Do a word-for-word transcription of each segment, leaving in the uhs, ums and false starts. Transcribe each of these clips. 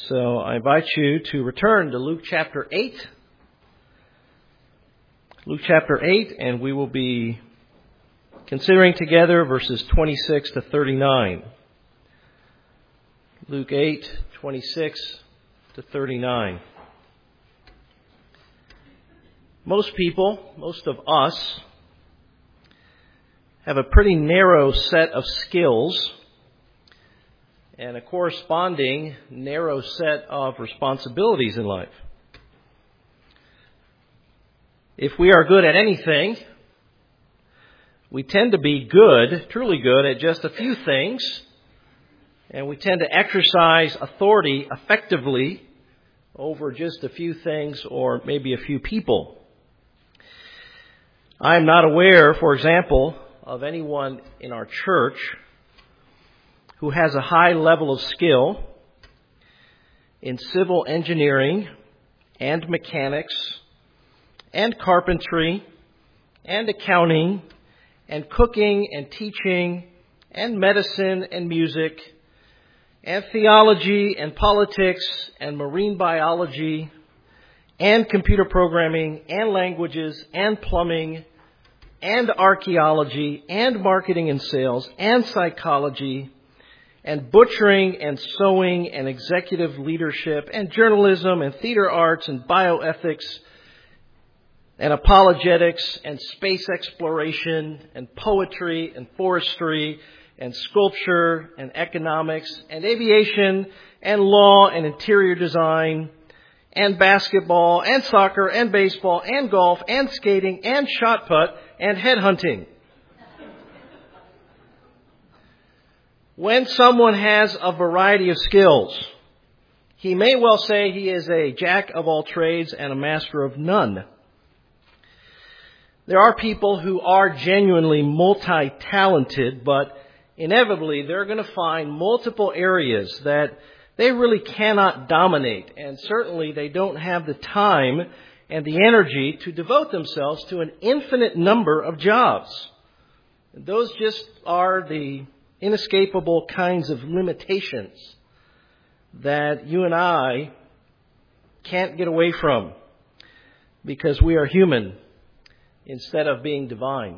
So I invite you to return to Luke chapter eight. Luke chapter eight, and we will be considering together verses twenty-six to thirty-nine. Luke eight, twenty-six to thirty-nine. Most people, most of us, have a pretty narrow set of skills and a corresponding narrow set of responsibilities in life. If we are good at anything, we tend to be good, truly good, at just a few things, and we tend to exercise authority effectively over just a few things or maybe a few people. I am not aware, for example, of anyone in our church who has a high level of skill in civil engineering and mechanics and carpentry and accounting and cooking and teaching and medicine and music and theology and politics and marine biology and computer programming and languages and plumbing and archaeology and marketing and sales and psychology and butchering and sewing and executive leadership and journalism and theater arts and bioethics and apologetics and space exploration and poetry and forestry and sculpture and economics and aviation and law and interior design and basketball and soccer and baseball and golf and skating and shot put and headhunting. When someone has a variety of skills, he may well say he is a jack of all trades and a master of none. There are people who are genuinely multi-talented, but inevitably they're going to find multiple areas that they really cannot dominate, and certainly they don't have the time and the energy to devote themselves to an infinite number of jobs. Those just are the inescapable kinds of limitations that you and I can't get away from because we are human instead of being divine.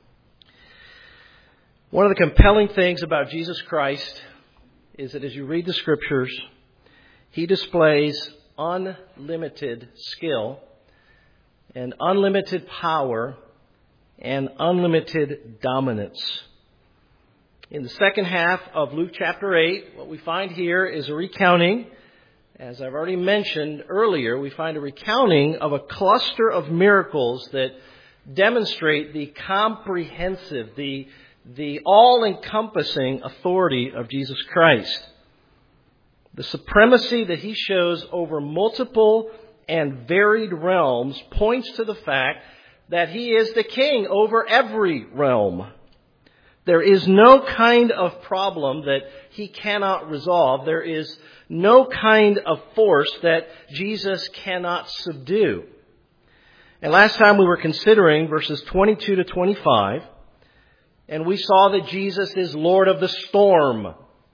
One of the compelling things about Jesus Christ is that as you read the Scriptures, He displays unlimited skill and unlimited power and unlimited dominance. In the second half of Luke chapter eight, what we find here is a recounting. As I've already mentioned earlier, we find a recounting of a cluster of miracles that demonstrate the comprehensive, the, the all-encompassing authority of Jesus Christ. The supremacy that He shows over multiple and varied realms points to the fact that He is the king over every realm. There is no kind of problem that He cannot resolve. There is no kind of force that Jesus cannot subdue. And last time we were considering verses twenty-two to twenty-five, and we saw that Jesus is Lord of the storm.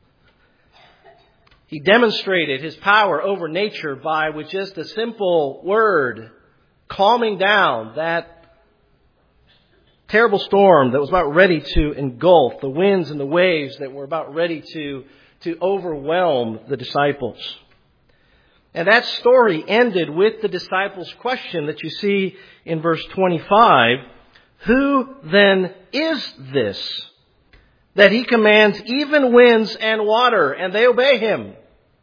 He demonstrated His power over nature by, with just a simple word, calming down that terrible storm that was about ready to engulf the winds and the waves that were about ready to, to overwhelm the disciples. And that story ended with the disciples' question that you see in verse twenty-five. Who then is this that He commands even winds and water and they obey Him?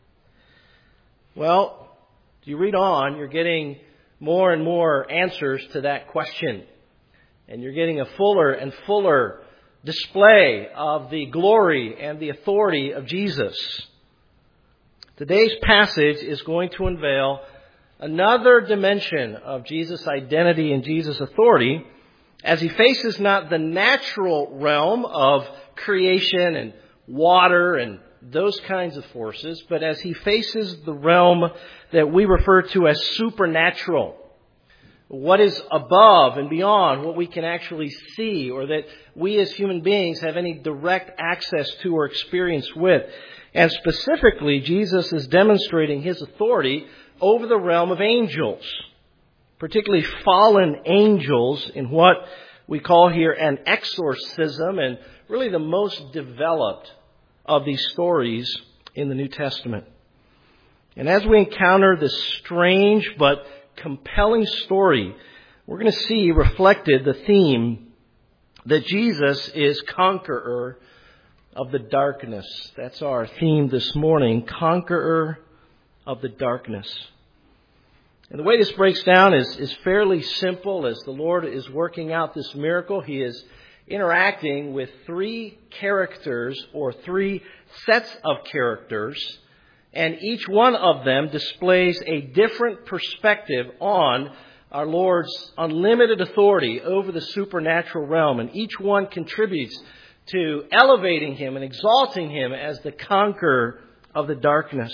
Well, as you read on, you're getting more and more answers to that question. And you're getting a fuller and fuller display of the glory and the authority of Jesus. Today's passage is going to unveil another dimension of Jesus' identity and Jesus' authority as He faces not the natural realm of creation and water and those kinds of forces, but as He faces the realm that we refer to as supernatural, what is above and beyond what we can actually see, or that we as human beings have any direct access to or experience with. And specifically, Jesus is demonstrating his authority over the realm of angels, particularly fallen angels, in what we call here an exorcism, and really the most developed of these stories in the New Testament. And as we encounter this strange but compelling story, we're going to see reflected the theme that Jesus is conqueror of the darkness. That's our theme this morning, conqueror of the darkness. And the way this breaks down is, is fairly simple. As the Lord is working out this miracle, he is interacting with three characters, or three sets of characters, and each one of them displays a different perspective on our Lord's unlimited authority over the supernatural realm. And each one contributes to elevating him and exalting him as the conqueror of the darkness.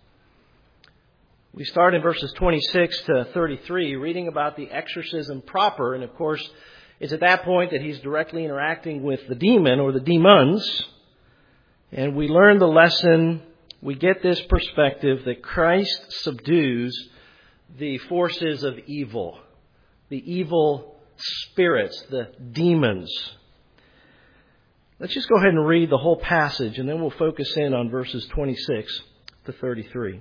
We start in verses twenty-six to thirty-three, reading about the exorcism proper. And of course, it's at that point that he's directly interacting with the demon or the demons. And we learn the lesson. We get this perspective that Christ subdues the forces of evil, the evil spirits, the demons. Let's just go ahead and read the whole passage, and then we'll focus in on verses twenty-six to thirty-three.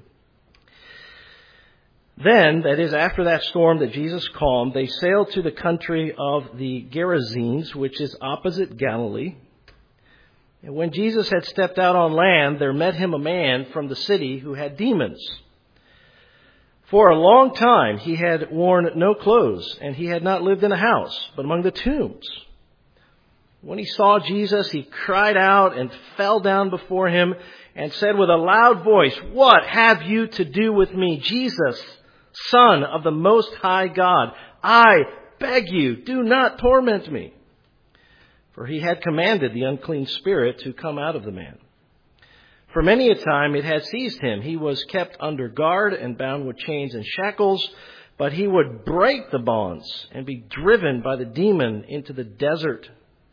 Then, that is, after that storm that Jesus calmed, they sailed to the country of the Gerasenes, which is opposite Galilee. And when Jesus had stepped out on land, there met him a man from the city who had demons. For a long time he had worn no clothes, and he had not lived in a house, but among the tombs. When he saw Jesus, he cried out and fell down before him and said with a loud voice, "What have you to do with me, Jesus, Son of the Most High God? I beg you, do not torment me." For he had commanded the unclean spirit to come out of the man. For many a time it had seized him. He was kept under guard and bound with chains and shackles, but he would break the bonds and be driven by the demon into the desert.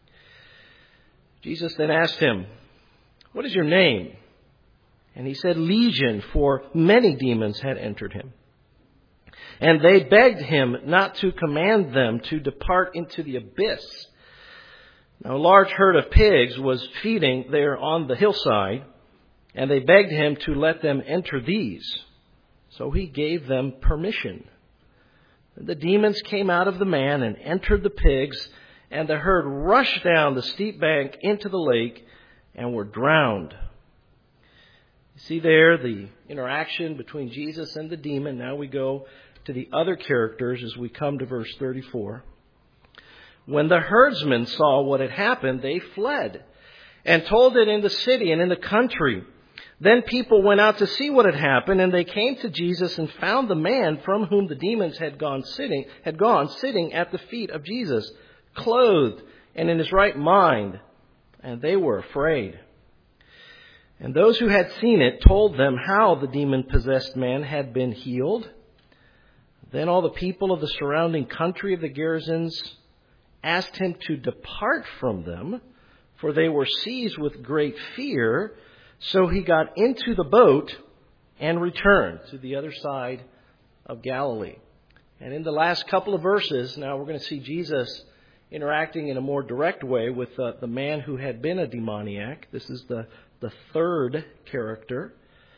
Jesus then asked him, "What is your name?" And he said, "Legion," for many demons had entered him. And they begged him not to command them to depart into the abyss. Now a large herd of pigs was feeding there on the hillside, and they begged him to let them enter these. So he gave them permission. The demons came out of the man and entered the pigs, and the herd rushed down the steep bank into the lake and were drowned. You see there the interaction between Jesus and the demon. Now we go to the other characters as we come to verse thirty-four. When the herdsmen saw what had happened, they fled and told it in the city and in the country. Then people went out to see what had happened, and they came to Jesus and found the man from whom the demons had gone sitting, had gone sitting at the feet of Jesus, clothed and in his right mind, and they were afraid. And those who had seen it told them how the demon-possessed man had been healed. Then all the people of the surrounding country of the Gerasenes asked him to depart from them, for they were seized with great fear. So he got into the boat and returned to the other side of Galilee. And in the last couple of verses, now we're going to see Jesus interacting in a more direct way with uh, the man who had been a demoniac. This is the, the third character.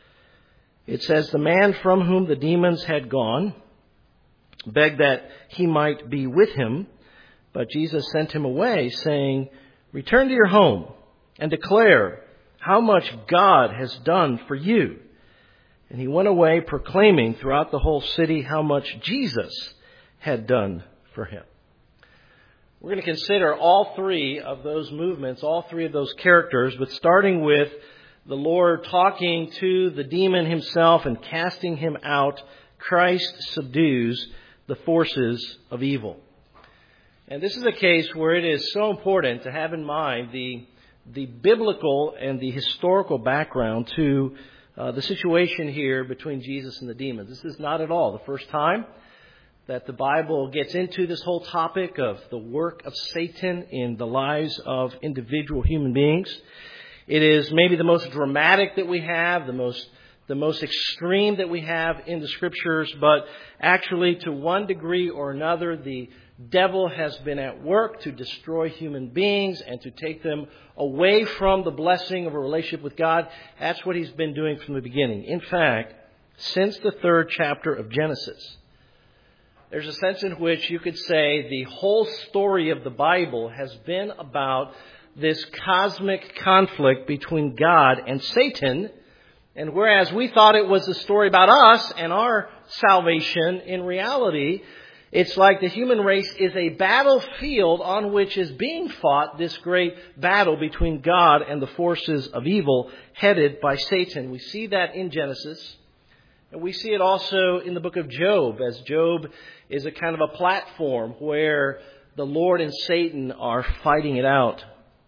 It says, the man from whom the demons had gone begged that he might be with him, but Jesus sent him away, saying, "Return to your home and declare how much God has done for you." And he went away proclaiming throughout the whole city how much Jesus had done for him. We're going to consider all three of those movements, all three of those characters, but starting with the Lord talking to the demon himself and casting him out, Christ subdues the forces of evil. And this is a case where it is so important to have in mind the the biblical and the historical background to uh, the situation here between Jesus and the demons. This is not at all the first time that the Bible gets into this whole topic of the work of Satan in the lives of individual human beings. It is maybe the most dramatic that we have, the most the most extreme that we have in the Scriptures, but actually to one degree or another, the devil has been at work to destroy human beings and to take them away from the blessing of a relationship with God. That's what he's been doing from the beginning. In fact, since the third chapter of Genesis, there's a sense in which you could say the whole story of the Bible has been about this cosmic conflict between God and Satan. And whereas we thought it was a story about us and our salvation, in reality, it's like the human race is a battlefield on which is being fought this great battle between God and the forces of evil headed by Satan. We see that in Genesis. And we see it also in the book of Job, as Job is a kind of a platform where the Lord and Satan are fighting it out.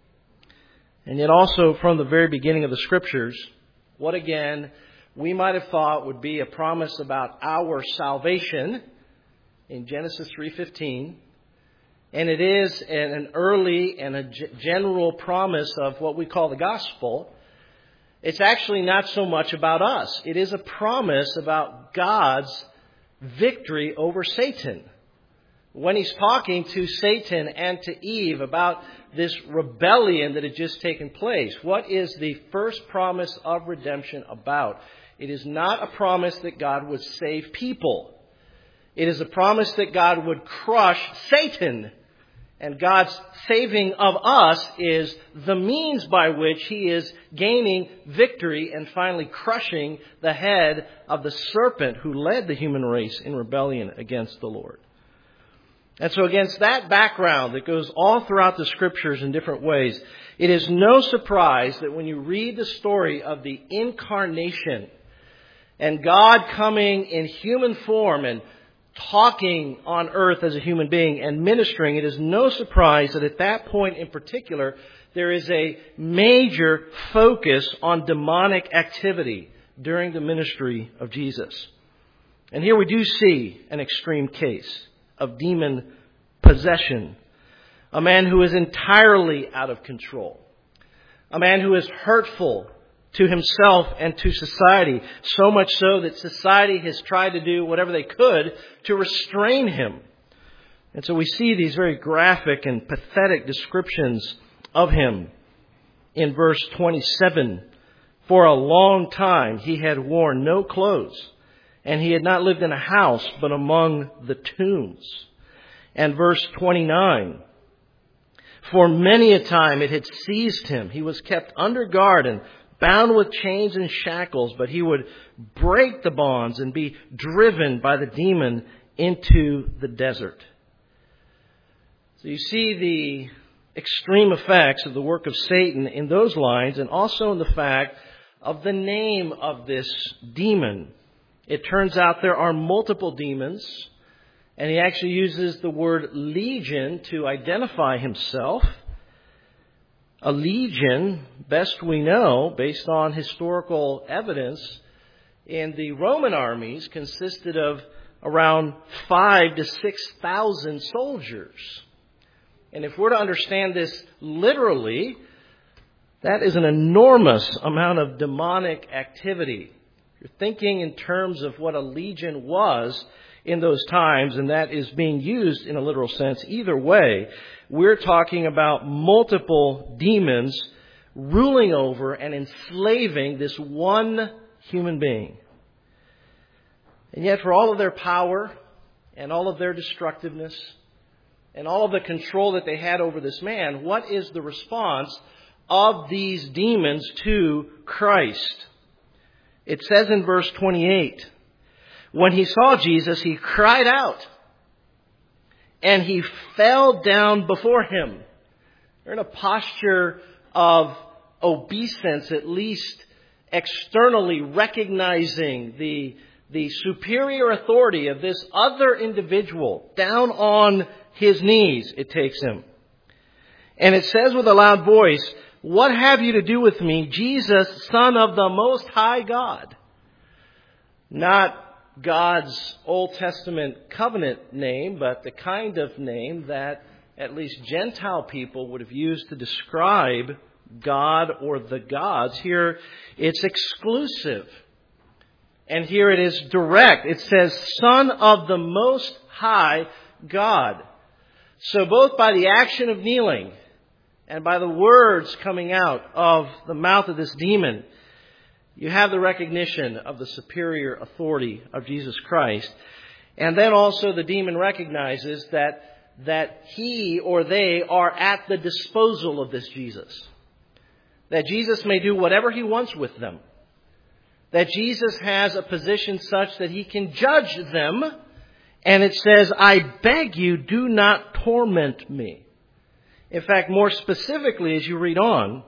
And yet also from the very beginning of the Scriptures, what again we might have thought would be a promise about our salvation in Genesis three fifteen, and it is an early and a general promise of what we call the gospel. It's actually not so much about us. It is a promise about God's victory over Satan. When he's talking to Satan and to Eve about this rebellion that had just taken place, what is the first promise of redemption about? It is not a promise that God would save people. It is a promise that God would crush Satan. And God's saving of us is the means by which he is gaining victory and finally crushing the head of the serpent who led the human race in rebellion against the Lord. And so against that background that goes all throughout the Scriptures in different ways, it is no surprise that when you read the story of the incarnation and God coming in human form and talking on earth as a human being and ministering, it is no surprise that at that point in particular, there is a major focus on demonic activity during the ministry of Jesus. And here we do see an extreme case of demon possession. A man who is entirely out of control. A man who is hurtful to himself and to society. So much so that society has tried to do whatever they could to restrain him. And so we see these very graphic and pathetic descriptions of him in verse twenty-seven. For a long time he had worn no clothes, and he had not lived in a house, but among the tombs. And verse twenty-nine. For many a time it had seized him. He was kept under guard and bound with chains and shackles, but he would break the bonds and be driven by the demon into the desert. So you see the extreme effects of the work of Satan in those lines, and also in the fact of the name of this demon. It turns out there are multiple demons, and he actually uses the word legion to identify himself. A legion, best we know, based on historical evidence, in the Roman armies consisted of around five to six thousand soldiers. And if we're to understand this literally, that is an enormous amount of demonic activity. You're thinking in terms of what a legion was in those times, and that is being used in a literal sense. Either way, we're talking about multiple demons ruling over and enslaving this one human being. And yet, for all of their power and all of their destructiveness and all of the control that they had over this man, what is the response of these demons to Christ? It says in verse twenty-eight, when he saw Jesus, he cried out, and he fell down before him. They're in a posture of obeisance, at least externally recognizing the, the superior authority of this other individual. Down on his knees, it takes him. And it says with a loud voice, what have you to do with me, Jesus, Son of the Most High God? Not God's Old Testament covenant name, but the kind of name that at least Gentile people would have used to describe God or the gods. Here it's exclusive. And here it is direct. It says, Son of the Most High God. So both by the action of kneeling and by the words coming out of the mouth of this demon, you have the recognition of the superior authority of Jesus Christ. And then also the demon recognizes that that he or they are at the disposal of this Jesus. That Jesus may do whatever he wants with them. That Jesus has a position such that he can judge them. And it says, I beg you, do not torment me. In fact, more specifically, as you read on,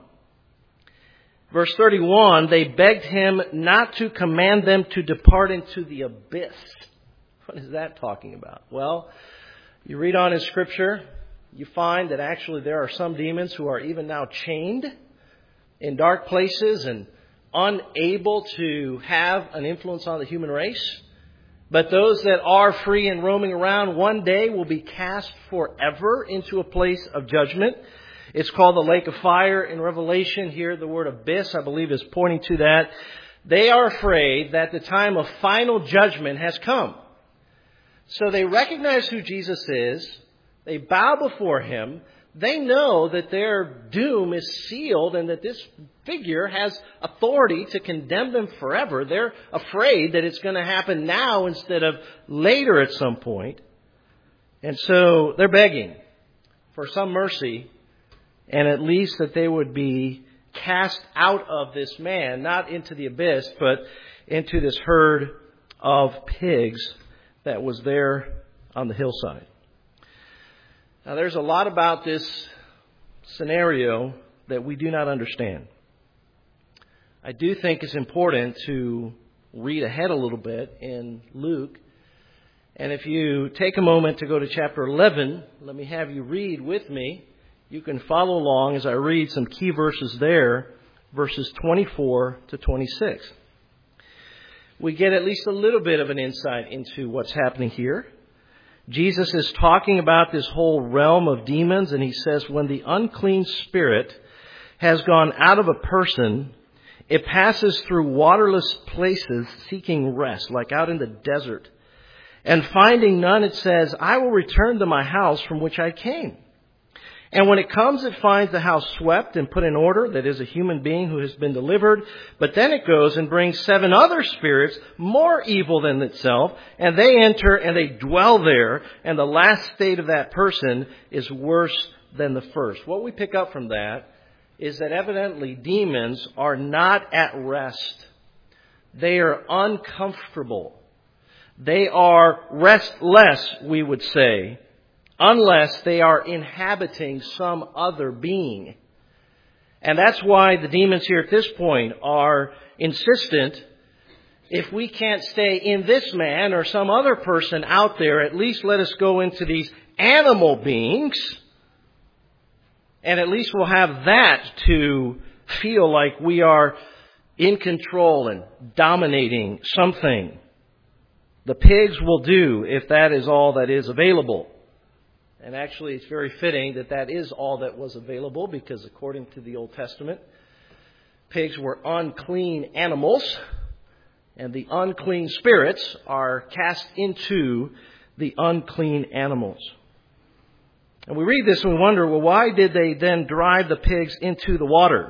verse thirty-one, they begged him not to command them to depart into the abyss. What is that talking about? Well, you read on in Scripture, you find that actually there are some demons who are even now chained in dark places and unable to have an influence on the human race. But those that are free and roaming around one day will be cast forever into a place of judgment. It's called the lake of fire in Revelation. Here the word abyss, I believe, is pointing to that. They are afraid that the time of final judgment has come. So they recognize who Jesus is. They bow before him. They know that their doom is sealed and that this figure has authority to condemn them forever. They're afraid that it's going to happen now instead of later at some point. And so they're begging for some mercy, and at least that they would be cast out of this man, not into the abyss, but into this herd of pigs that was there on the hillside. Now, there's a lot about this scenario that we do not understand. I do think it's important to read ahead a little bit in Luke. And if you take a moment to go to chapter eleven, let me have you read with me. You can follow along as I read some key verses there, verses twenty-four to twenty-six. We get at least a little bit of an insight into what's happening here. Jesus is talking about this whole realm of demons, and he says, when the unclean spirit has gone out of a person, it passes through waterless places seeking rest, like out in the desert. And finding none, it says, I will return to my house from which I came. And when it comes, it finds the house swept and put in order, that is a human being who has been delivered. But then it goes and brings seven other spirits more evil than itself, and they enter and they dwell there, and the last state of that person is worse than the first. What we pick up from that is that evidently demons are not at rest. They are uncomfortable. They are restless, we would say, unless they are inhabiting some other being. And that's why the demons here at this point are insistent, if we can't stay in this man or some other person out there, at least let us go into these animal beings, and at least we'll have that to feel like we are in control and dominating something. The pigs will do if that is all that is available. And actually, it's very fitting that that is all that was available, because according to the Old Testament, pigs were unclean animals, and the unclean spirits are cast into the unclean animals. And we read this and we wonder, well, why did they then drive the pigs into the water?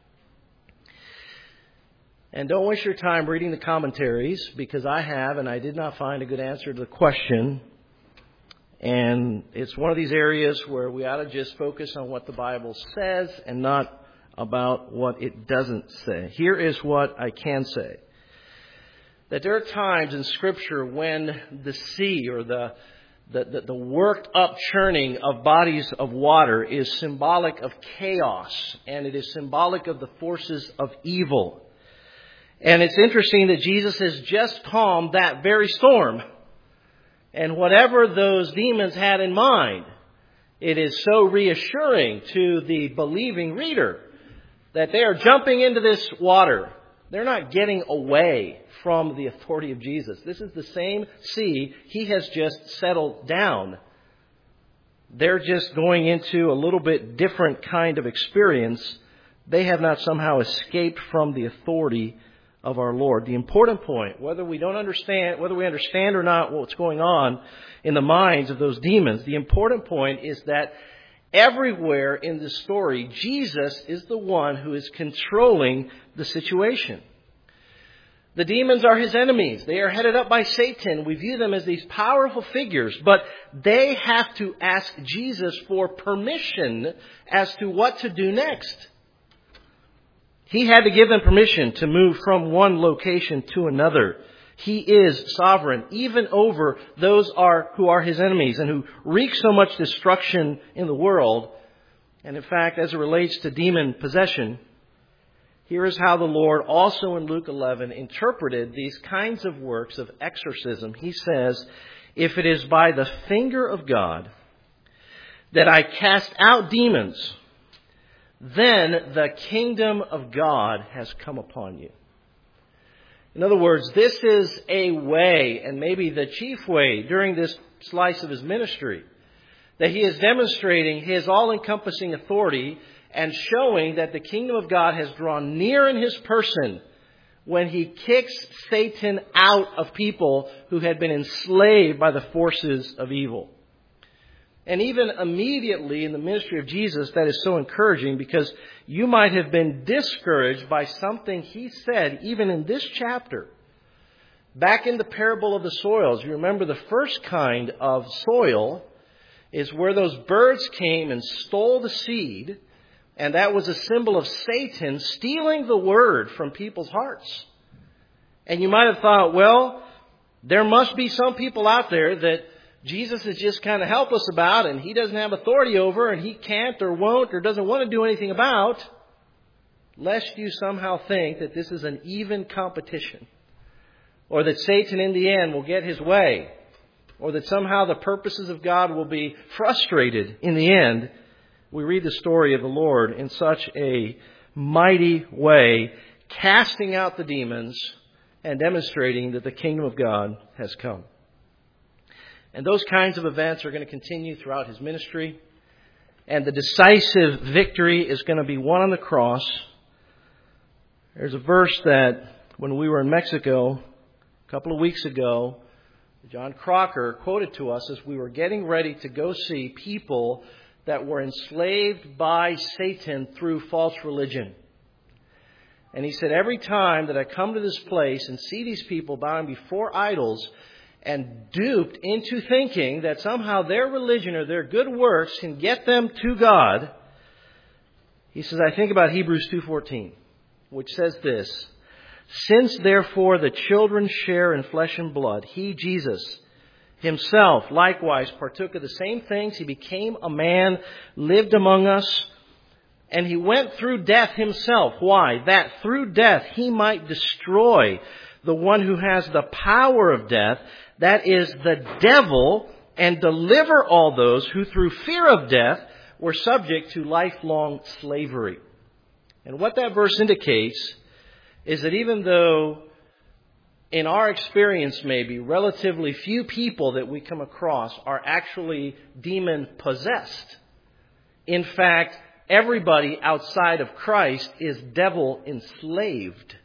And don't waste your time reading the commentaries, because I have, and I did not find a good answer to the question. And it's one of these areas where we ought to just focus on what the Bible says and not about what it doesn't say. Here is what I can say. That there are times in Scripture when the sea or the the, the, the worked up churning of bodies of water is symbolic of chaos, and it is symbolic of the forces of evil. And it's interesting that Jesus has just calmed that very storm. And whatever those demons had in mind, it is so reassuring to the believing reader that they are jumping into this water They're not getting away from the authority of Jesus. This is the same sea. He has just settled down. They're just going into a little bit different kind of experience. They have not somehow escaped from the authority of our Lord. The important point, whether we don't understand, whether we understand or not what's going on in the minds of those demons, the important point is that everywhere in the story, Jesus is the one who is controlling the situation. The demons are his enemies. They are headed up by Satan. We view them as these powerful figures, but they have to ask Jesus for permission as to what to do next. He had to give them permission to move from one location to another. He is sovereign, even over those are who are his enemies and who wreak so much destruction in the world. And in fact, as it relates to demon possession, here is how the Lord also in Luke eleven interpreted these kinds of works of exorcism. He says, "If it is by the finger of God that I cast out demons, then the kingdom of God has come upon you." In other words, this is a way, and maybe the chief way during this slice of his ministry, that he is demonstrating his all-encompassing authority and showing that the kingdom of God has drawn near in his person when he kicks Satan out of people who had been enslaved by the forces of evil. And even immediately in the ministry of Jesus, that is so encouraging, because you might have been discouraged by something he said even in this chapter. Back in the parable of the soils, you remember the first kind of soil is where those birds came and stole the seed, and that was a symbol of Satan stealing the word from people's hearts. And you might have thought, well, there must be some people out there that Jesus is just kind of helpless about, and he doesn't have authority over, and he can't or won't or doesn't want to do anything about, lest you somehow think that this is an even competition, or that Satan in the end will get his way, or that somehow the purposes of God will be frustrated in the end. We read the story of the Lord in such a mighty way, casting out the demons and demonstrating that the kingdom of God has come. And those kinds of events are going to continue throughout his ministry. And the decisive victory is going to be won on the cross. There's a verse that when we were in Mexico a couple of weeks ago, John Crocker quoted to us as we were getting ready to go see people that were enslaved by Satan through false religion. And he said, every time that I come to this place and see these people bowing before idols and duped into thinking that somehow their religion or their good works can get them to God, he says, I think about Hebrews two fourteen, which says this, since therefore the children share in flesh and blood, he, Jesus, himself likewise partook of the same things. He became a man, lived among us, and he went through death himself. Why? That through death he might destroy the one who has the power of death, that is the devil, and deliver all those who through fear of death were subject to lifelong slavery. And what that verse indicates is that even though in our experience maybe relatively few people that we come across are actually demon possessed, in fact, everybody outside of Christ is devil enslaved.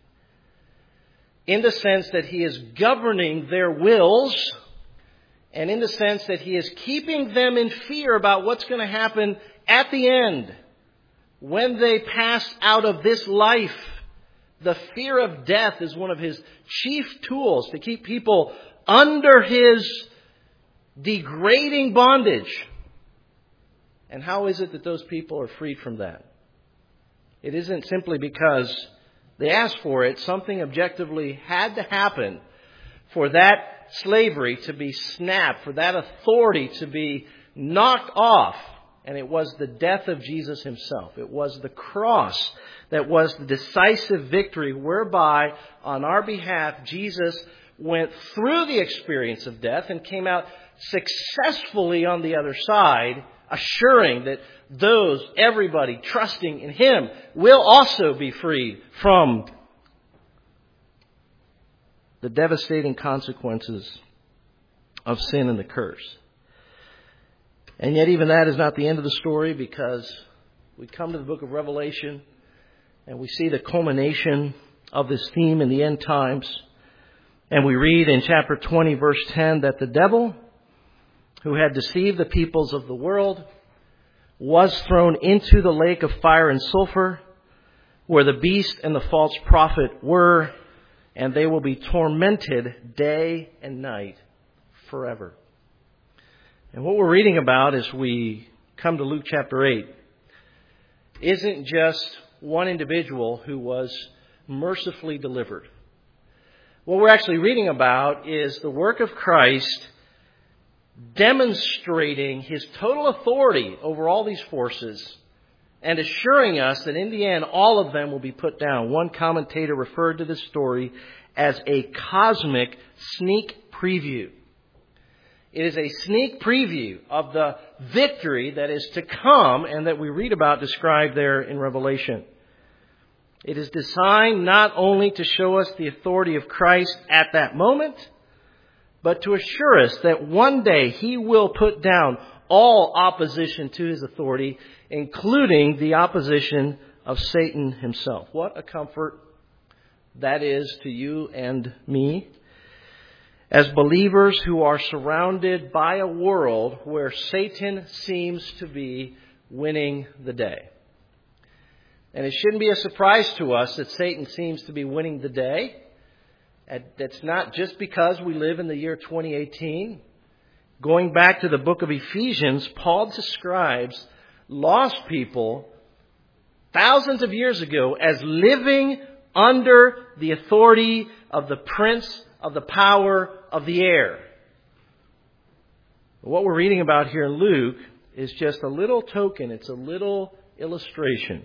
In the sense that he is governing their wills, and in the sense that he is keeping them in fear about what's going to happen at the end. When they pass out of this life, the fear of death is one of his chief tools to keep people under his degrading bondage. And how is it that those people are freed from that? It isn't simply because they asked for it. Something objectively had to happen for that slavery to be snapped, for that authority to be knocked off. And it was the death of Jesus himself. It was the cross that was the decisive victory whereby on our behalf Jesus went through the experience of death and came out successfully on the other side, assuring that those, everybody trusting in him, will also be freed from the devastating consequences of sin and the curse. And yet even that is not the end of the story, because we come to the book of Revelation and we see the culmination of this theme in the end times. And we read in chapter twenty, verse ten, that the devil, who had deceived the peoples of the world, was thrown into the lake of fire and sulfur, where the beast and the false prophet were, and they will be tormented day and night forever. And what we're reading about as we come to Luke chapter eight isn't just one individual who was mercifully delivered. What we're actually reading about is the work of Christ demonstrating his total authority over all these forces and assuring us that in the end all of them will be put down. One commentator referred to this story as a cosmic sneak preview. It is a sneak preview of the victory that is to come and that we read about described there in Revelation. It is designed not only to show us the authority of Christ at that moment, but to assure us that one day he will put down all opposition to his authority, including the opposition of Satan himself. What a comfort that is to you and me, as believers who are surrounded by a world where Satan seems to be winning the day. And it shouldn't be a surprise to us that Satan seems to be winning the day. That's not just because we live in the year twenty eighteen. Going back to the book of Ephesians, Paul describes lost people thousands of years ago as living under the authority of the prince of the power of the air. What we're reading about here in Luke is just a little token. It's a little illustration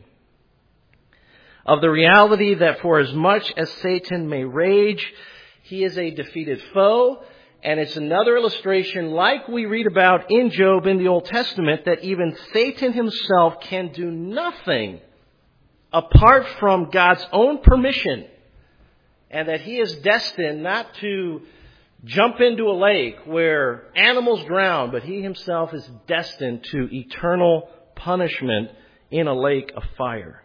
of the reality that for as much as Satan may rage, he is a defeated foe. And it's another illustration, like we read about in Job in the Old Testament, that even Satan himself can do nothing apart from God's own permission. And that he is destined not to jump into a lake where animals drown, but he himself is destined to eternal punishment in a lake of fire.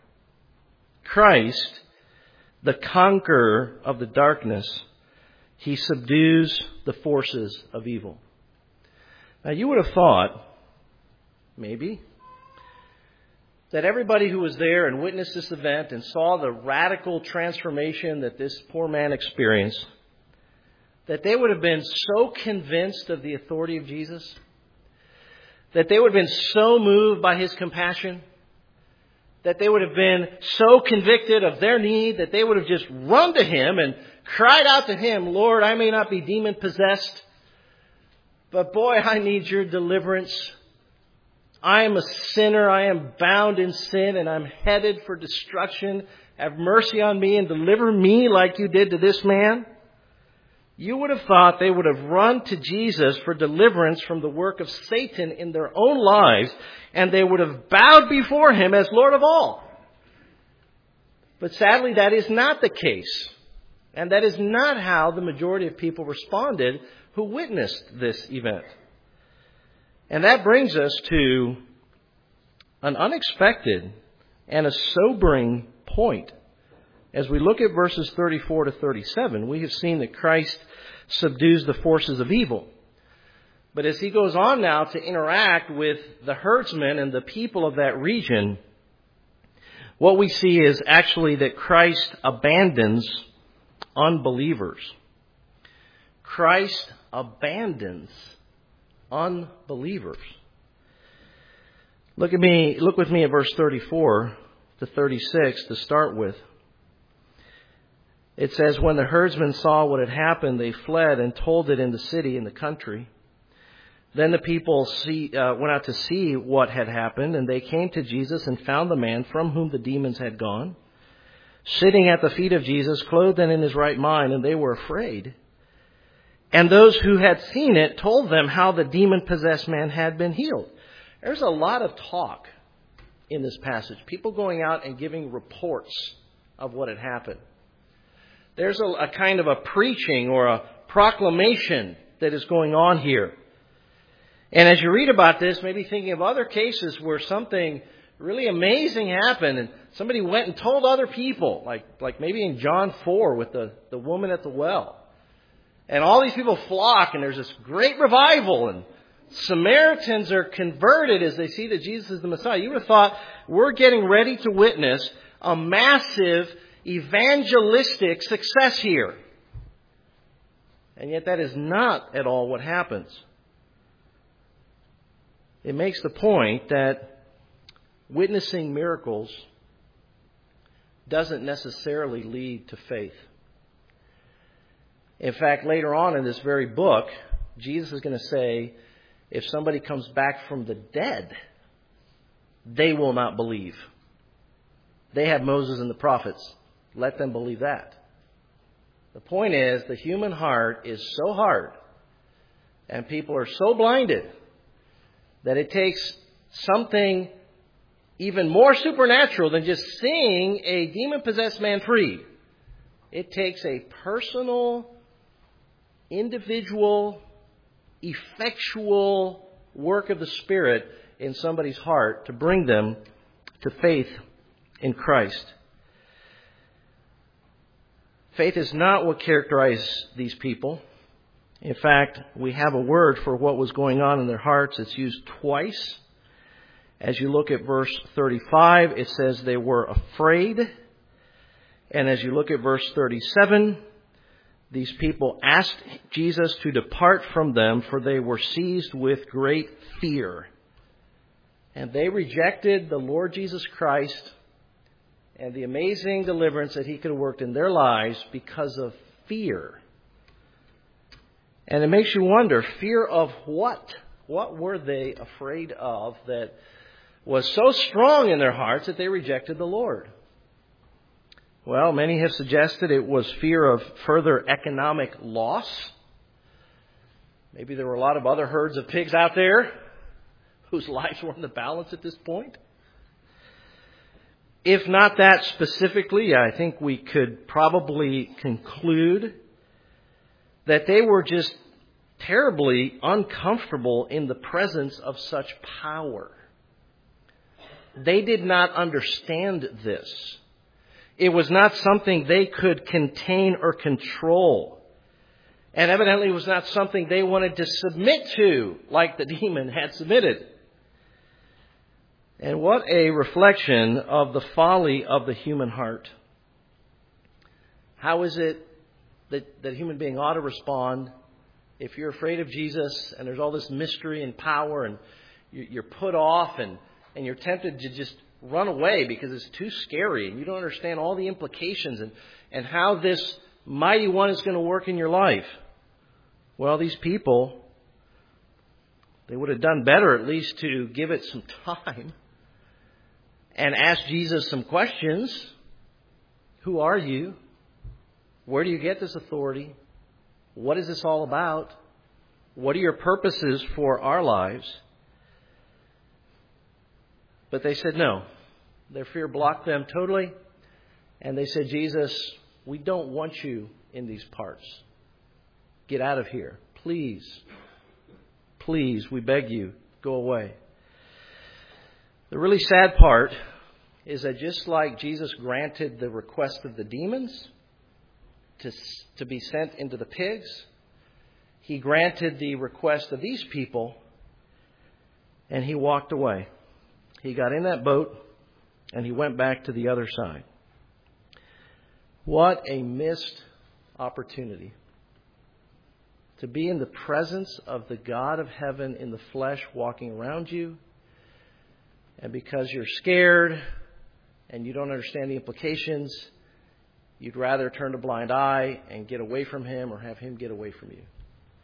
Christ, the conqueror of the darkness, he subdues the forces of evil. Now, you would have thought, maybe, that everybody who was there and witnessed this event and saw the radical transformation that this poor man experienced, that they would have been so convinced of the authority of Jesus, that they would have been so moved by his compassion, that they would have been so convicted of their need that they would have just run to him and cried out to him, Lord, I may not be demon possessed, but boy, I need your deliverance. I am a sinner. I am bound in sin and I'm headed for destruction. Have mercy on me and deliver me like you did to this man. You would have thought they would have run to Jesus for deliverance from the work of Satan in their own lives, and they would have bowed before him as Lord of all. But sadly, that is not the case. And that is not how the majority of people responded who witnessed this event. And that brings us to an unexpected and a sobering point. As we look at verses thirty-four to thirty-seven, we have seen that Christ subdues the forces of evil. But as he goes on now to interact with the herdsmen and the people of that region, what we see is actually that Christ abandons unbelievers. Christ abandons unbelievers. Look at me, look with me at verse thirty-four to thirty-six to start with. It says, when the herdsmen saw what had happened, they fled and told it in the city and the country. Then the people see, uh, went out to see what had happened, and they came to Jesus and found the man from whom the demons had gone, sitting at the feet of Jesus, clothed and in his right mind, and they were afraid. And those who had seen it told them how the demon-possessed man had been healed. There's a lot of talk in this passage. People going out and giving reports of what had happened. There's a, a kind of a preaching or a proclamation that is going on here. And as you read about this, maybe thinking of other cases where something really amazing happened and somebody went and told other people, like like maybe in John four with the, the woman at the well. And all these people flock and there's this great revival and Samaritans are converted as they see that Jesus is the Messiah. You would have thought we're getting ready to witness a massive evangelistic success here. And yet that is not at all what happens. It makes the point that witnessing miracles doesn't necessarily lead to faith. In fact, later on in this very book, Jesus is going to say, if somebody comes back from the dead, they will not believe. They have Moses and the prophets. Let them believe that. The point is, the human heart is so hard and people are so blinded that it takes something even more supernatural than just seeing a demon-possessed man freed. It takes a personal, individual, effectual work of the Spirit in somebody's heart to bring them to faith in Christ. Faith is not what characterized these people. In fact, we have a word for what was going on in their hearts. It's used twice. As you look at verse thirty-five, it says they were afraid. And as you look at verse thirty-seven, these people asked Jesus to depart from them, for they were seized with great fear. And they rejected the Lord Jesus Christ and the amazing deliverance that He could have worked in their lives because of fear. And it makes you wonder, fear of what? What were they afraid of that was so strong in their hearts that they rejected the Lord? Well, many have suggested it was fear of further economic loss. Maybe there were a lot of other herds of pigs out there whose lives were in the balance at this point. If not that specifically, I think we could probably conclude that they were just terribly uncomfortable in the presence of such power. They did not understand this. It was not something they could contain or control. And evidently it was not something they wanted to submit to, like the demon had submitted. And what a reflection of the folly of the human heart. How is it that, that a human being ought to respond if you're afraid of Jesus and there's all this mystery and power and you're put off and, and you're tempted to just run away because it's too scary and you don't understand all the implications and, and how this mighty one is going to work in your life? Well, these people, they would have done better at least to give it some time and ask Jesus some questions. Who are you? Where do you get this authority? What is this all about? What are your purposes for our lives? But they said no. Their fear blocked them totally. And they said, Jesus, we don't want you in these parts. Get out of here. Please. Please, we beg you, go away. The really sad part is that just like Jesus granted the request of the demons to, to be sent into the pigs, He granted the request of these people and He walked away. He got in that boat and He went back to the other side. What a missed opportunity to be in the presence of the God of heaven in the flesh walking around you. And because you're scared and you don't understand the implications, you'd rather turn a blind eye and get away from Him or have Him get away from you.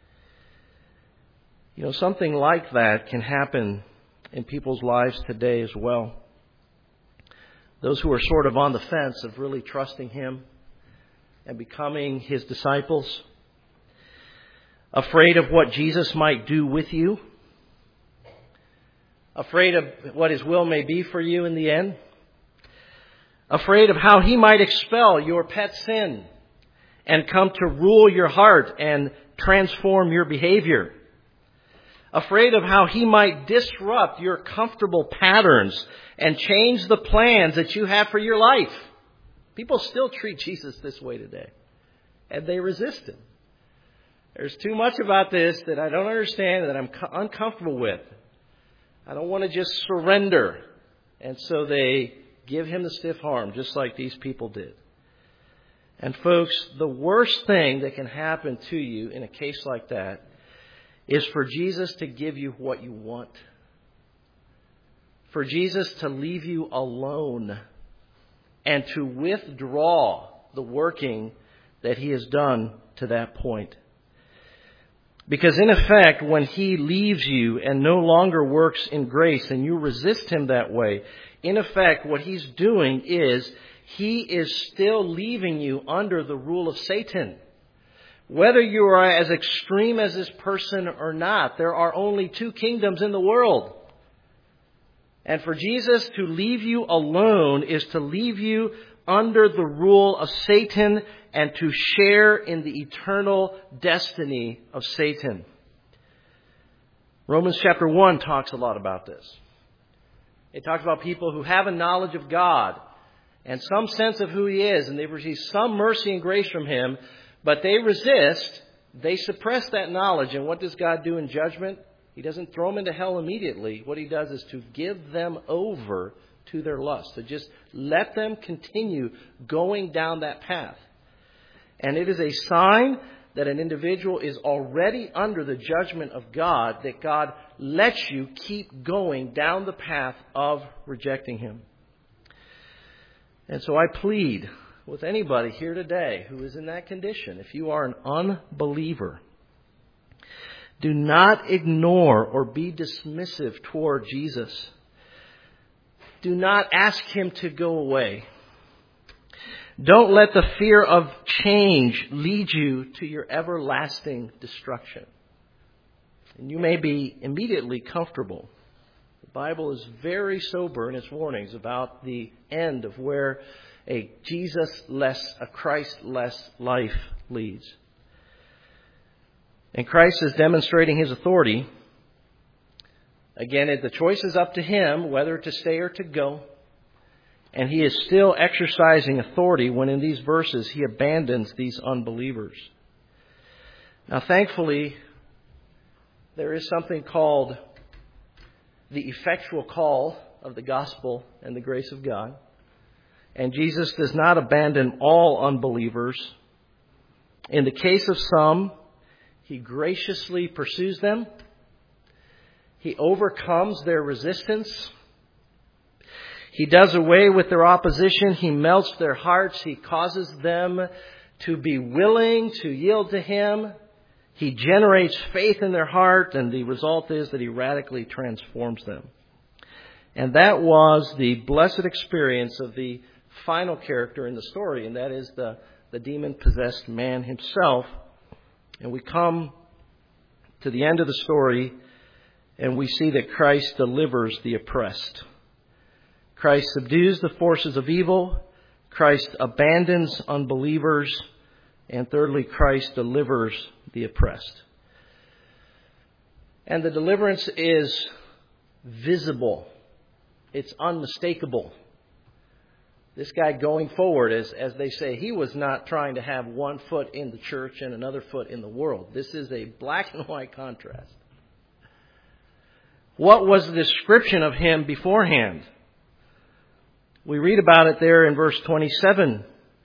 You know, something like that can happen in people's lives today as well. Those who are sort of on the fence of really trusting Him and becoming His disciples, afraid of what Jesus might do with you, afraid of what His will may be for you in the end, afraid of how He might expel your pet sin and come to rule your heart and transform your behavior. Afraid of how he might disrupt your comfortable patterns and change the plans that you have for your life. People still treat Jesus this way today, and they resist him. There's too much about this that I don't understand, that I'm uncomfortable with. I don't want to just surrender. And so they give him the stiff arm, just like these people did. And folks, the worst thing that can happen to you in a case like that is for Jesus to give you what you want. For Jesus to leave you alone and to withdraw the working that he has done to that point. Because in effect, when he leaves you and no longer works in grace and you resist him that way, in effect, what he's doing is he is still leaving you under the rule of Satan. Whether you are as extreme as this person or not, there are only two kingdoms in the world. And for Jesus to leave you alone is to leave you under the rule of Satan and to share in the eternal destiny of Satan. Romans chapter one talks a lot about this. It talks about people who have a knowledge of God and some sense of who he is, and they've received some mercy and grace from him, but they resist, they suppress that knowledge. And what does God do in judgment? He doesn't throw them into hell immediately. What he does is to give them over to their lust, to just let them continue going down that path. And it is a sign that an individual is already under the judgment of God, that God lets you keep going down the path of rejecting him. And so I plead with anybody here today who is in that condition, if you are an unbeliever, do not ignore or be dismissive toward Jesus. Do not ask him to go away. Don't let the fear of change lead you to your everlasting destruction. And you may be immediately comfortable. The Bible is very sober in its warnings about the end of where a Jesus-less, a Christ-less life leads. And Christ is demonstrating his authority. Again, the choice is up to him whether to stay or to go. And he is still exercising authority when in these verses he abandons these unbelievers. Now, thankfully, there is something called the effectual call of the gospel and the grace of God. And Jesus does not abandon all unbelievers. In the case of some, he graciously pursues them. He overcomes their resistance. He does away with their opposition. He melts their hearts. He causes them to be willing to yield to him. He generates faith in their heart, and the result is that he radically transforms them. And that was the blessed experience of the final character in the story, and that is the, the demon-possessed man himself. And we come to the end of the story, and we see that Christ delivers the oppressed. Christ subdues the forces of evil. Christ abandons unbelievers. And thirdly, Christ delivers the oppressed. And the deliverance is visible. It's unmistakable. This guy going forward, as, as they say, he was not trying to have one foot in the church and another foot in the world. This is a black and white contrast. What was the description of him beforehand? We read about it there in verse twenty-seven.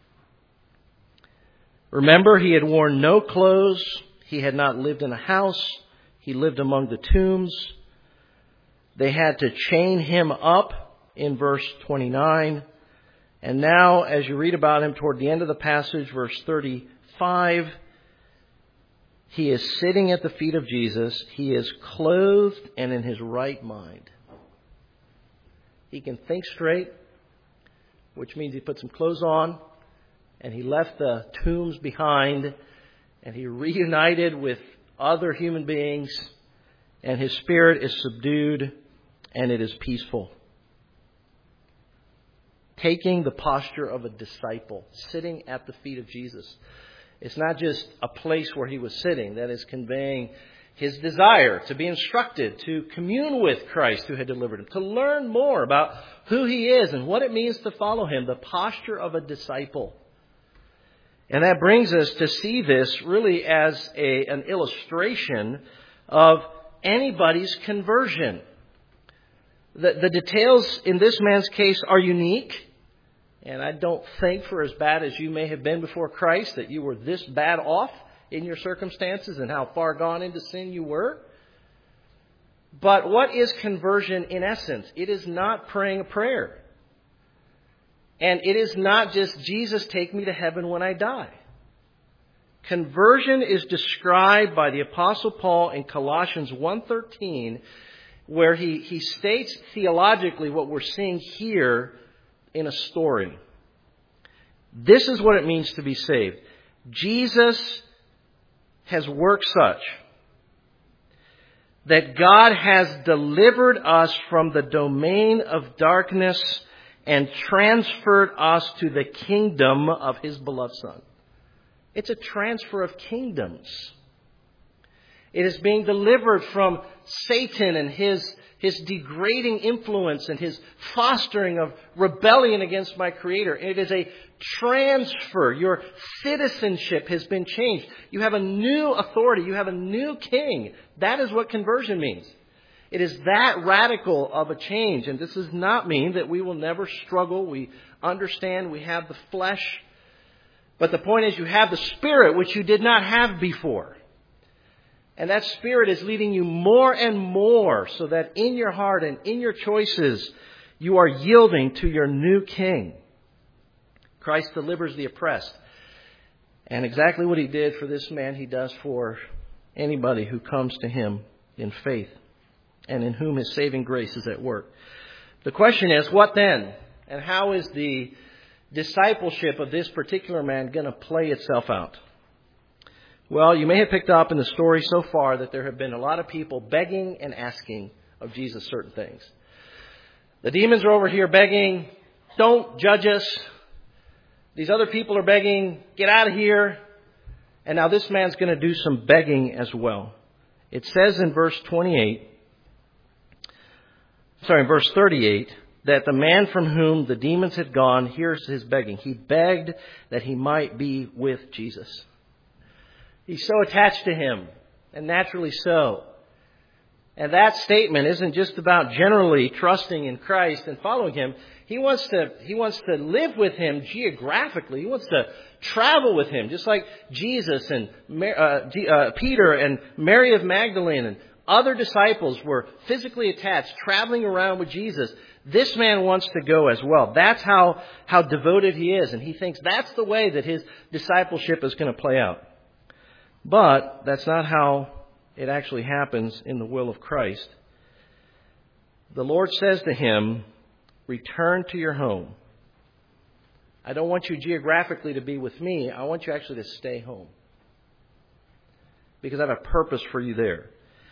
Remember, he had worn no clothes. He had not lived in a house. He lived among the tombs. They had to chain him up in verse twenty-nine. And now, as you read about him toward the end of the passage, verse thirty-five, he is sitting at the feet of Jesus. He is clothed and in his right mind. He can think straight, which means he put some clothes on, and he left the tombs behind, and he reunited with other human beings, and his spirit is subdued, and it is peaceful. Taking the posture of a disciple, sitting at the feet of Jesus. It's not just a place where he was sitting. That is conveying his desire to be instructed, to commune with Christ who had delivered him, to learn more about who he is and what it means to follow him, the posture of a disciple. And that brings us to see this really as a, an illustration of anybody's conversion. The, the details in this man's case are unique. And I don't think for as bad as you may have been before Christ that you were this bad off in your circumstances and how far gone into sin you were. But what is conversion in essence? It is not praying a prayer. And it is not just, Jesus, take me to heaven when I die. Conversion is described by the Apostle Paul in Colossians one thirteen, where he, he states theologically what we're seeing here in a story. This is what it means to be saved. Jesus has worked such that God has delivered us from the domain of darkness and transferred us to the kingdom of His beloved Son. It's a transfer of kingdoms. It is being delivered from Satan and his, his degrading influence and his fostering of rebellion against my Creator. It is a transfer. Your citizenship has been changed. You have a new authority. You have a new king. That is what conversion means. It is that radical of a change. And this does not mean that we will never struggle. We understand we have the flesh. But the point is you have the Spirit, which you did not have before. And that Spirit is leading you more and more so that in your heart and in your choices, you are yielding to your new King. Christ delivers the oppressed. And exactly what He did for this man, He does for anybody who comes to Him in faith and in whom His saving grace is at work. The question is, what then? And how is the discipleship of this particular man going to play itself out? Well, you may have picked up in the story so far that there have been a lot of people begging and asking of Jesus certain things. The demons are over here begging, don't judge us. These other people are begging, get out of here. And now this man's going to do some begging as well. It says in verse twenty-eight, sorry, in verse thirty-eight, that the man from whom the demons had gone, here's his begging. He begged that he might be with Jesus. He's so attached to Him, and naturally so. And that statement isn't just about generally trusting in Christ and following Him. He wants to, he wants to live with Him geographically. He wants to travel with Him, just like Jesus and uh, uh, Peter and Mary of Magdalene and other disciples were physically attached, traveling around with Jesus. This man wants to go as well. That's how, how devoted he is. And he thinks that's the way that his discipleship is going to play out. But that's not how it actually happens in the will of Christ. The Lord says to him, return to your home. I don't want you geographically to be with me. I want you actually to stay home. Because I have a purpose for you there.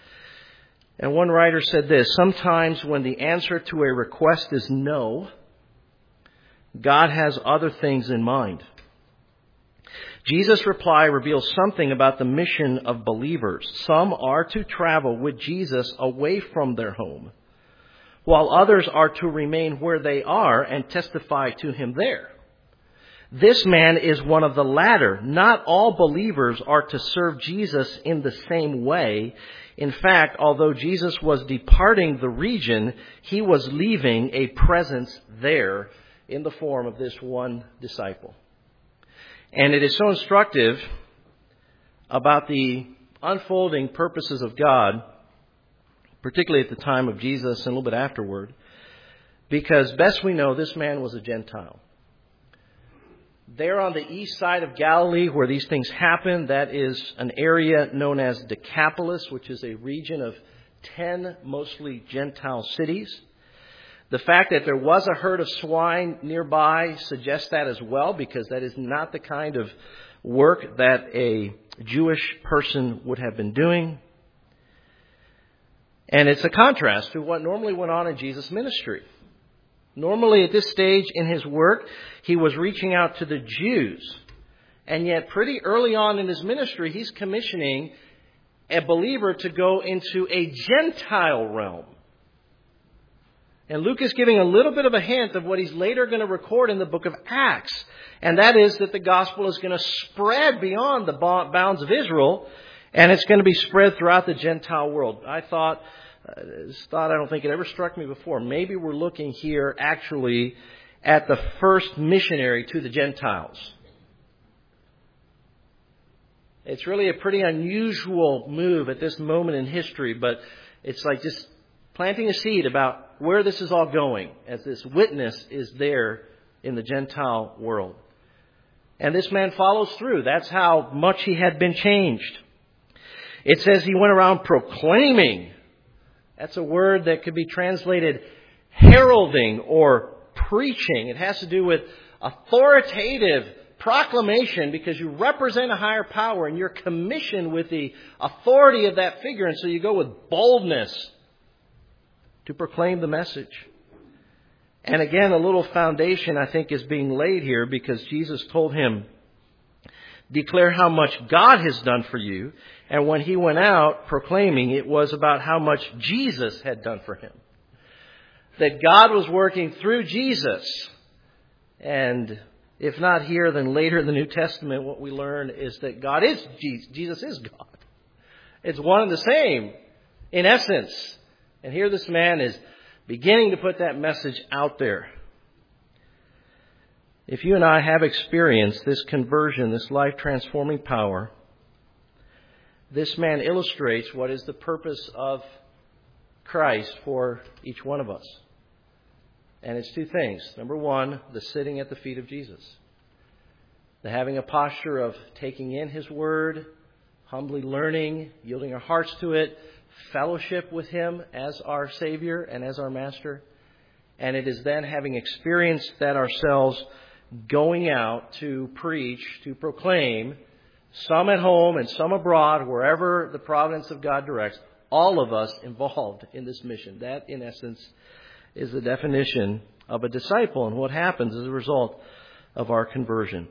And one writer said this, sometimes when the answer to a request is no, God has other things in mind. Jesus' reply reveals something about the mission of believers. Some are to travel with Jesus away from their home, while others are to remain where they are and testify to Him there. This man is one of the latter. Not all believers are to serve Jesus in the same way. In fact, although Jesus was departing the region, He was leaving a presence there in the form of this one disciple. And it is so instructive about the unfolding purposes of God, particularly at the time of Jesus and a little bit afterward, because best we know, this man was a Gentile. There on the east side of Galilee where these things happen, that is an area known as Decapolis, which is a region of ten mostly Gentile cities. The fact that there was a herd of swine nearby suggests that as well, because that is not the kind of work that a Jewish person would have been doing. And it's a contrast to what normally went on in Jesus' ministry. Normally at this stage in His work, He was reaching out to the Jews. And yet pretty early on in his ministry, he's commissioning a believer to go into a Gentile realm. And Luke is giving a little bit of a hint of what he's later going to record in the book of Acts. And that is that the gospel is going to spread beyond the bounds of Israel, and it's going to be spread throughout the Gentile world. I thought, uh, this thought I don't think it ever struck me before. Maybe we're looking here actually at the first missionary to the Gentiles. It's really a pretty unusual move at this moment in history, but it's like just planting a seed about where this is all going as this witness is there in the Gentile world. And this man follows through. That's how much he had been changed. It says he went around proclaiming. That's a word that could be translated heralding or preaching. It has to do with authoritative proclamation because you represent a higher power and you're commissioned with the authority of that figure. And so you go with boldness to proclaim the message. And again, a little foundation, I think, is being laid here because Jesus told him, declare how much God has done for you. And when he went out proclaiming, it was about how much Jesus had done for him. That God was working through Jesus. And if not here, then later in the New Testament, what we learn is that God is Jesus. Jesus is God. It's one and the same in essence. And here this man is beginning to put that message out there. If you and I have experienced this conversion, this life-transforming power, this man illustrates what is the purpose of Christ for each one of us. And it's two things. Number one, the sitting at the feet of Jesus. The having a posture of taking in His Word, humbly learning, yielding our hearts to it, fellowship with Him as our Savior and as our Master. And it is then having experienced that ourselves, going out to preach, to proclaim, some at home and some abroad, wherever the providence of God directs, all of us involved in this mission. That, in essence, is the definition of a disciple and what happens as a result of our conversion.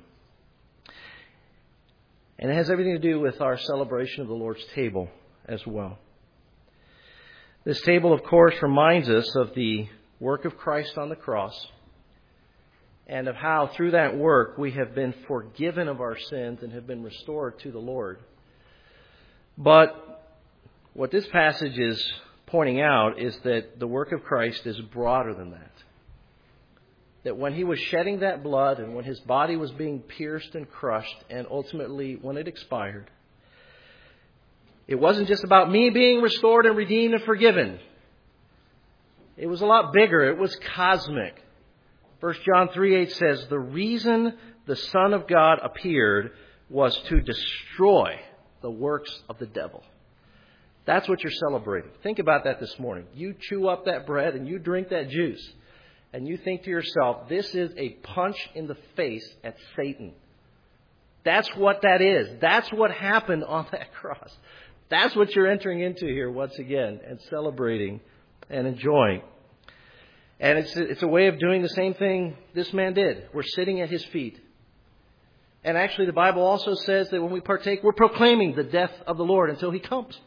And it has everything to do with our celebration of the Lord's table as well. This table, of course, reminds us of the work of Christ on the cross and of how through that work we have been forgiven of our sins and have been restored to the Lord. But what this passage is pointing out is that the work of Christ is broader than that. That when He was shedding that blood and when His body was being pierced and crushed and ultimately when it expired, it wasn't just about me being restored and redeemed and forgiven. It was a lot bigger. It was cosmic. First John three eight says, the reason the Son of God appeared was to destroy the works of the devil. That's what you're celebrating. Think about that this morning. You chew up that bread and you drink that juice. And you think to yourself, this is a punch in the face at Satan. That's what that is. That's what happened on that cross. That's what you're entering into here once again and celebrating and enjoying. And it's a, it's a way of doing the same thing this man did. We're sitting at His feet. And actually the Bible also says that when we partake, we're proclaiming the death of the Lord until He comes.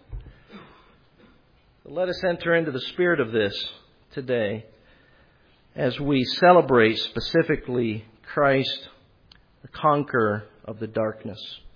So let us enter into the spirit of this today as we celebrate specifically Christ, the conqueror of the darkness.